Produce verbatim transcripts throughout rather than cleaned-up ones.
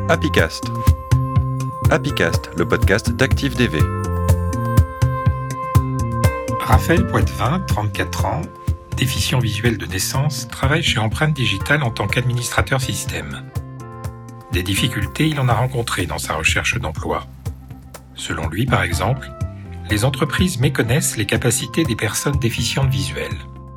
Happycast. Happycast, le podcast d'Active D V. Raphaël Poitvin, trente-quatre ans, déficient visuel de naissance, travaille chez Empreinte Digitale en tant qu'administrateur système. Des difficultés, il en a rencontré dans sa recherche d'emploi. Selon lui, par exemple, les entreprises méconnaissent les capacités des personnes déficientes visuelles.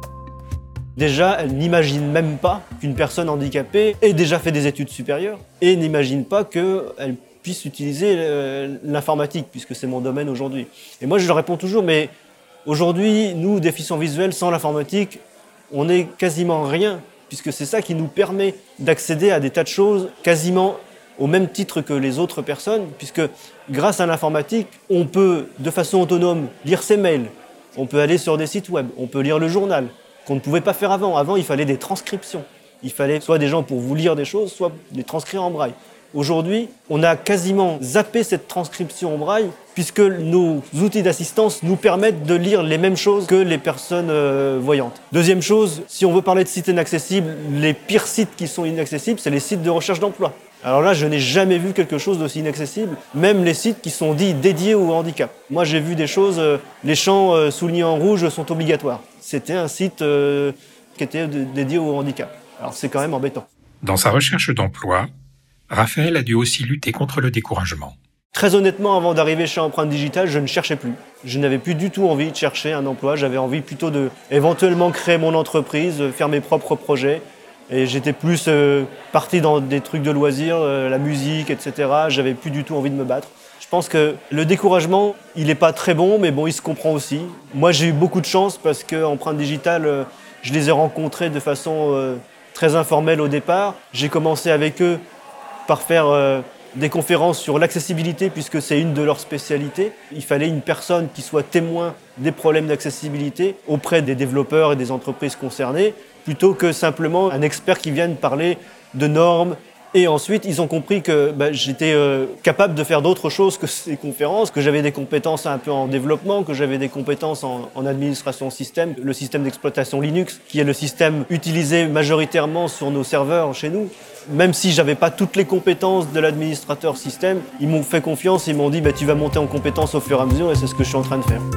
Déjà, elles n'imaginent même pas qu'une personne handicapée ait déjà fait des études supérieures et n'imaginent pas qu'elle puisse utiliser l'informatique, puisque c'est mon domaine aujourd'hui. Et moi, je leur réponds toujours, mais aujourd'hui, nous, déficients visuels, sans l'informatique, on n'est quasiment rien, puisque c'est ça qui nous permet d'accéder à des tas de choses quasiment au même titre que les autres personnes, puisque grâce à l'informatique, on peut, de façon autonome, lire ses mails, on peut aller sur des sites web, on peut lire le journal, qu'on ne pouvait pas faire avant. Avant, il fallait des transcriptions. Il fallait soit des gens pour vous lire des choses, soit les transcrire en braille. Aujourd'hui, on a quasiment zappé cette transcription en braille, puisque nos outils d'assistance nous permettent de lire les mêmes choses que les personnes euh, voyantes. Deuxième chose, si on veut parler de sites inaccessibles, les pires sites qui sont inaccessibles, c'est les sites de recherche d'emploi. Alors là, je n'ai jamais vu quelque chose d'aussi inaccessible, même les sites qui sont dits dédiés au handicap. Moi, j'ai vu des choses, euh, les champs euh, soulignés en rouge sont obligatoires. C'était un site euh, qui était d- dédié au handicap. Alors c'est quand même embêtant. Dans sa recherche d'emploi, Raphaël a dû aussi lutter contre le découragement. Très honnêtement, avant d'arriver chez Empreinte Digitale, je ne cherchais plus. Je n'avais plus du tout envie de chercher un emploi. J'avais envie plutôt de éventuellement créer mon entreprise, faire mes propres projets. Et j'étais plus euh, parti dans des trucs de loisirs, euh, la musique, et cetera. J'avais plus du tout envie de me battre. Je pense que le découragement, il n'est pas très bon, mais bon, il se comprend aussi. Moi, j'ai eu beaucoup de chance parce qu'Empreinte Digitale, euh, je les ai rencontrés de façon euh, très informelle au départ. J'ai commencé avec eux par faire euh, des conférences sur l'accessibilité, puisque c'est une de leurs spécialités. Il fallait une personne qui soit témoin des problèmes d'accessibilité auprès des développeurs et des entreprises concernées, plutôt que simplement un expert qui vienne parler de normes. Et ensuite, ils ont compris que bah, j'étais euh, capable de faire d'autres choses que ces conférences, que j'avais des compétences un peu en développement, que j'avais des compétences en, en administration système, le système d'exploitation Linux, qui est le système utilisé majoritairement sur nos serveurs chez nous. Même si j'avais pas toutes les compétences de l'administrateur système, ils m'ont fait confiance, ils m'ont dit bah, tu vas monter en compétences au fur et à mesure, et c'est ce que je suis en train de faire.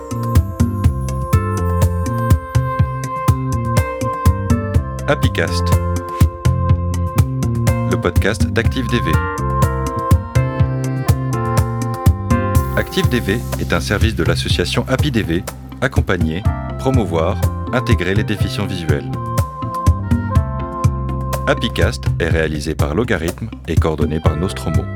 Happycast, le podcast d'Active D V. Active D V est un service de l'association Happy D V, accompagner, promouvoir, intégrer les déficients visuels. Happycast est réalisé par Logarithme et coordonné par Nostromo.